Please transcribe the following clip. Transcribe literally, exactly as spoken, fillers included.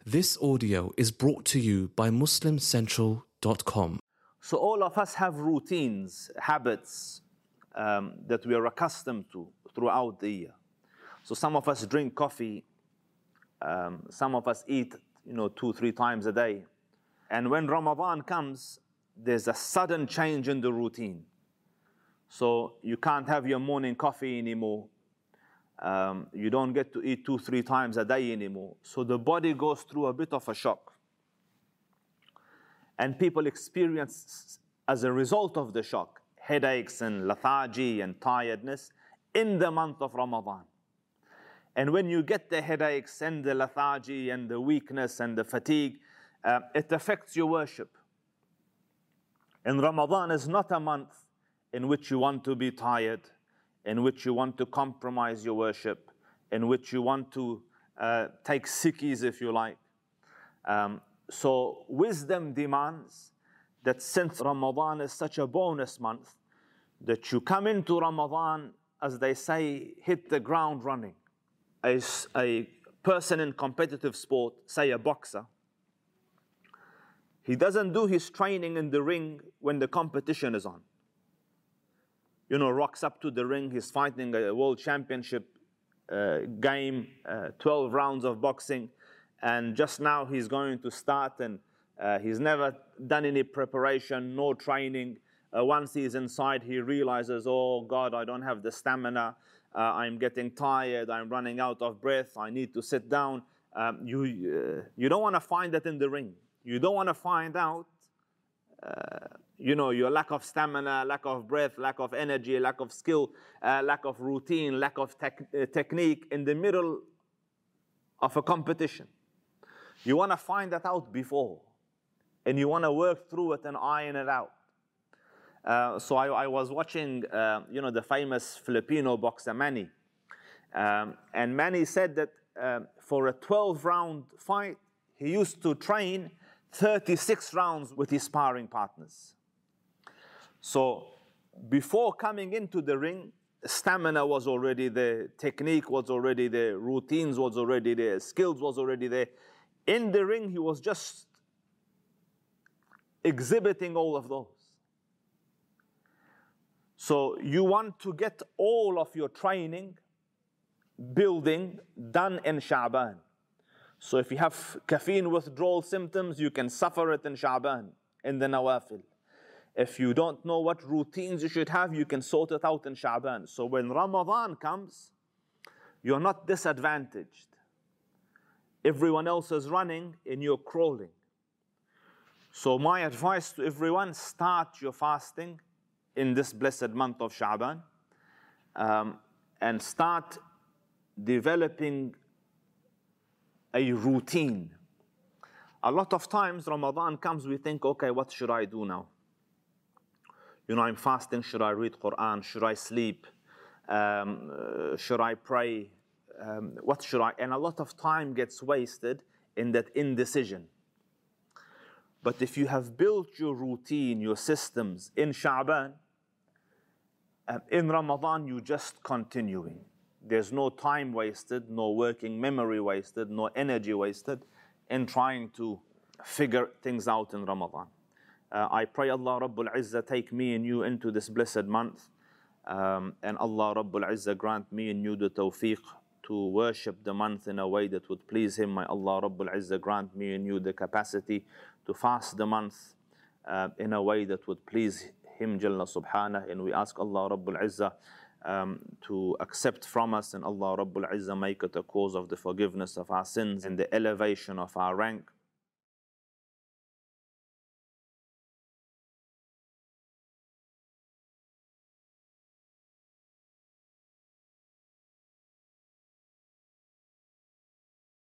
This audio is brought to you by Muslim Central dot com. So all of us have routines, habits um, that we are accustomed to throughout the year. So some of us drink coffee, um, some of us eat, you know, two, three times a day. And when Ramadan comes, there's a sudden change in the routine. So you can't have your morning coffee anymore. Um, you don't get to eat two, three times a day anymore. So the body goes through a bit of a shock. And people experience, as a result of the shock, headaches and lethargy and tiredness in the month of Ramadan. And when you get the headaches and the lethargy and the weakness and the fatigue, uh, it affects your worship. And Ramadan is not a month in which you want to be tired, in which you want to compromise your worship, in which you want to uh, take sickies, if you like. Um, so wisdom demands that since Ramadan is such a bonus month, that you come into Ramadan, as they say, hit the ground running. A, a person in competitive sport, say a boxer, he doesn't do his training in the ring when the competition is on. You know, rocks up to the ring, he's fighting a world championship uh, game, uh, twelve rounds of boxing, and just now he's going to start, and uh, he's never done any preparation, no training. Uh, once he's inside, he realizes, oh God, I don't have the stamina, uh, I'm getting tired, I'm running out of breath, I need to sit down. Um, you, uh, you don't want to find that in the ring. You don't want to find out Uh, you know, your lack of stamina, lack of breath, lack of energy, lack of skill, uh, lack of routine, lack of tec uh, technique in the middle of a competition. You want to find that out before, and you want to work through it and iron it out. Uh, so I, I was watching, uh, you know, the famous Filipino boxer Manny, um, and Manny said that uh, for a twelve round fight, he used to train thirty-six rounds with his sparring partners. So before coming into the ring, stamina was already there, technique was already there, routines was already there, skills was already there. In the ring, he was just exhibiting all of those. So you want to get all of your training, building done in Sha'ban. So if you have caffeine withdrawal symptoms, you can suffer it in Sha'ban, in the Nawafil. If you don't know what routines you should have, you can sort it out in Sha'ban. So when Ramadan comes, you're not disadvantaged. Everyone else is running and you're crawling. So my advice to everyone, start your fasting in this blessed month of Sha'ban, um, and start developing a routine. A lot of times Ramadan comes, we think, okay, what should I do now? You know, I'm fasting, should I read Quran? Should I sleep? Um, uh, should I pray? Um, what should I? And a lot of time gets wasted in that indecision. But if you have built your routine, your systems in Sha'ban, uh, in Ramadan, you just continuing. There's no time wasted, no working memory wasted, no energy wasted in trying to figure things out in Ramadan. Uh, I pray Allah Rabbul Izzah take me and you into this blessed month, um, and Allah Rabbul Izzah grant me and you the tawfiq to worship the month in a way that would please Him. May Allah Rabbul Izzah grant me and you the capacity to fast the month uh, in a way that would please Him Jalla Subhanah. And we ask Allah Rabbul Izzah Um, to accept from us, and Allah Rabbul Izzah make it a cause of the forgiveness of our sins and the elevation of our rank.